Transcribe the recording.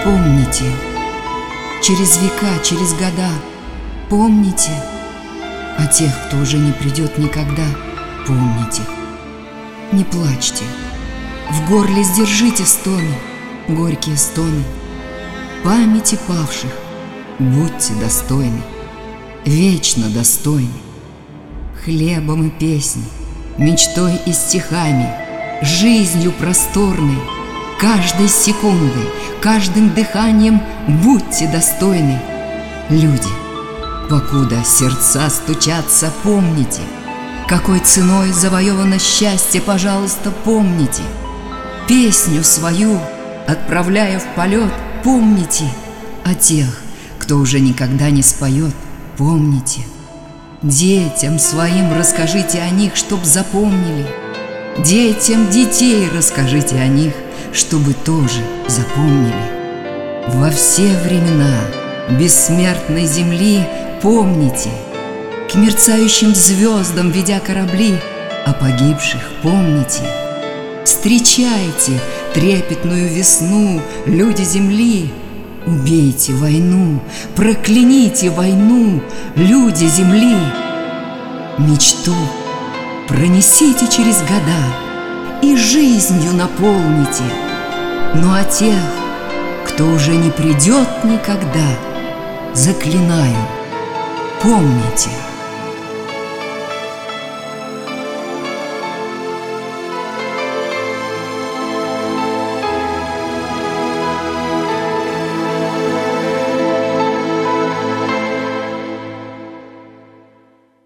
Помните, через века, через года, помните о тех, кто уже не придет никогда, помните. Не плачьте, в горле сдержите стоны, горькие стоны. Памяти павших будьте достойны, вечно достойны. Хлебом и песней, мечтой и стихами, жизнью просторной, каждой секундой, каждым дыханием будьте достойны. Люди, покуда сердца стучатся, помните, какой ценой завоевано счастье, пожалуйста, помните. Песню свою, отправляя в полет, помните о тех, кто уже никогда не споет, помните. Детям своим расскажите о них, чтоб запомнили. Детям детей расскажите о них, чтобы тоже запомнили. Во все времена бессмертной земли помните, к мерцающим звездам ведя корабли, о погибших помните. Встречайте трепетную весну, люди земли. Убейте войну, прокляните войну, люди земли. Мечту пронесите через года и жизнью наполните. Но о тех, кто уже не придет никогда, заклинаю, помните.